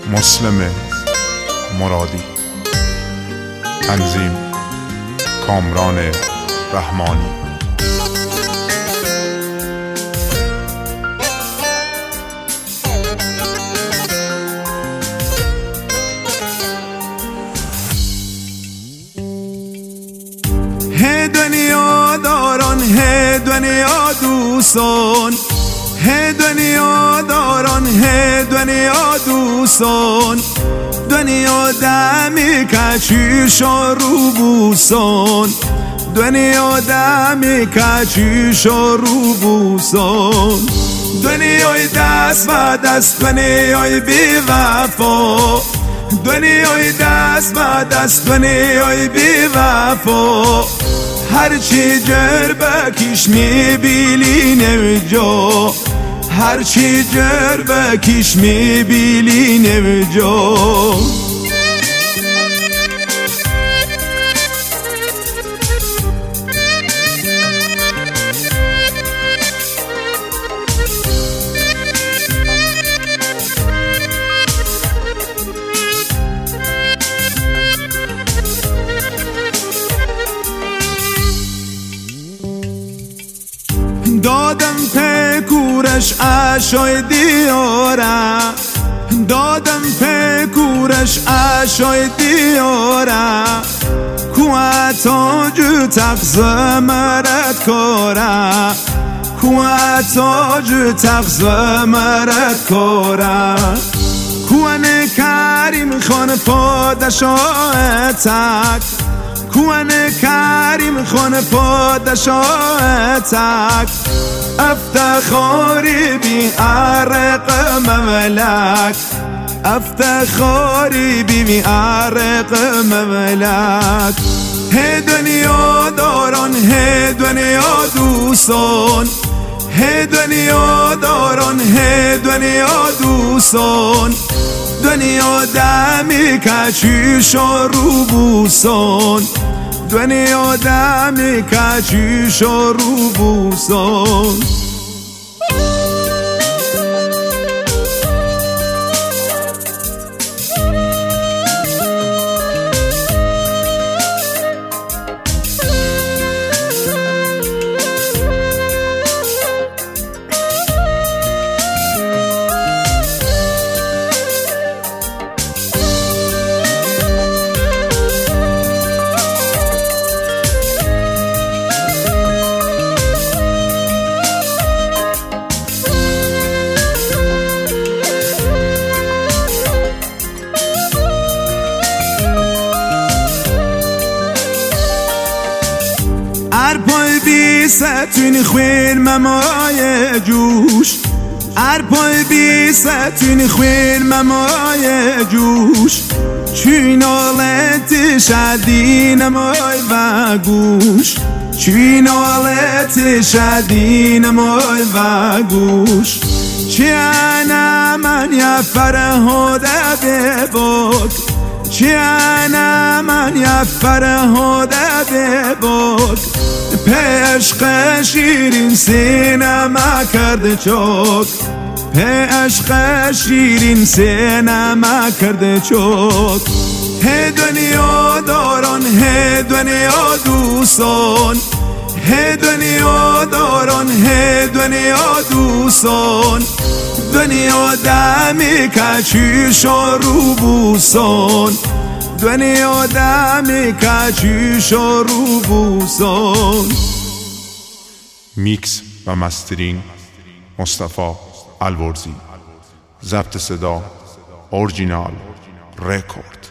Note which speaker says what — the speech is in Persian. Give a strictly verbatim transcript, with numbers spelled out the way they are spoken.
Speaker 1: مسلم مرادی. تنظیم کامران رحمانی.
Speaker 2: هی دنیا داران، هی دنیا دوستان، هی دنیا داران، هی دنیا دوستان، دنیا دمی کچیش و رو بوسان، دنیا دمی کچیش و رو بوسان، دنیای دست و دست، دنیای بی وفا، دنیای دست و دست، دنیای بی وفا، هرچی جر بکیش میبیلی نوجا، هرچی جر بکیش میبیلی نوجا. دادم پکورش عشای دیاره، دادم پکورش عشای دیاره، کوه تاج تغز مرد کاره، کوه تاج تغز مرد کاره، کوه کریم خان پادشاه تک، کوان کریم خان پادشاه تک، افتخاری بی عرق مملک، افتخاری بی عرق مملک. هی دنیا داران، هی دنیا دوستان، هی دنیا داران، هی دنیا دوستان، دنیا دمی کچیش و رو بوسان، دنیا دمی کچیش و رو بوسان. ارپای بی ستون خوین ممای جوش، ارپای بی ستون خوین ممای جوش، چین آلت شدی نمای و گوش، چین آلت شدی نمای و گوش، چیانا من یا فرهاده بباک، چیانا من یا فرهاده بباک، عشق شیرین سینما کرده چاک، عشق شیرین سینما کرده چاک. هی دنیا داران، هی دنیا دوستان، هی دنیا داران، هی دنیا دوستان، دنیا دمی کچیش و رو بوسان، دنیا دمی کچیش و رو بوسان.
Speaker 1: میکس و مسترینگ مصطفی الورزی. ضبط صدا اورجینال رکورد.